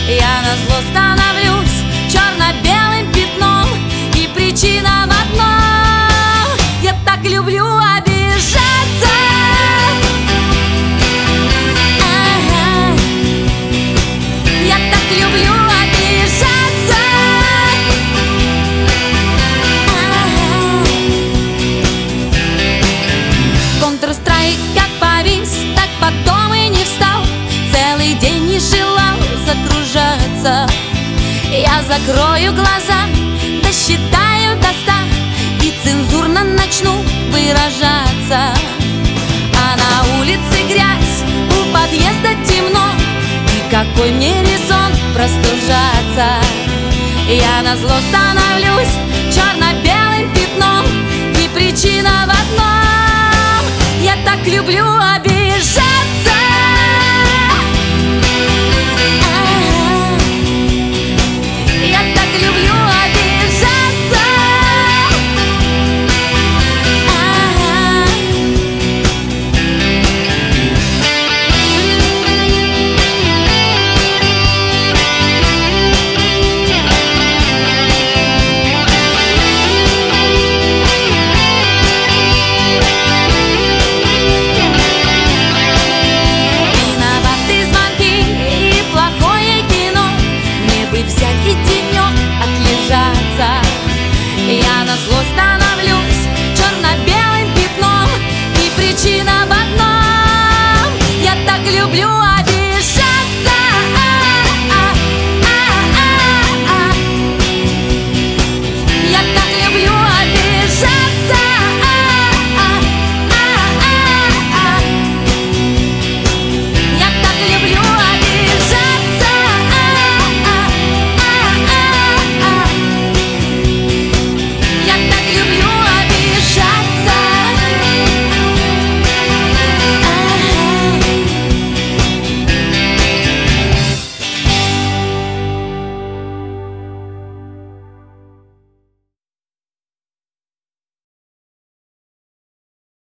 Я назло становлюсь черно-белым пятном, и причина в одном: я так люблю обижаться. Ага. Я так люблю обижаться. Ага. Counter-Strike как повис, так потом и не встал. Целый день не желал загружаться. Я закрою глаза, досчитаю до 100 и цензурно начну выражаться. А на улице грязь, у подъезда темно, и какой мне резон простужаться? Я назло становлюсь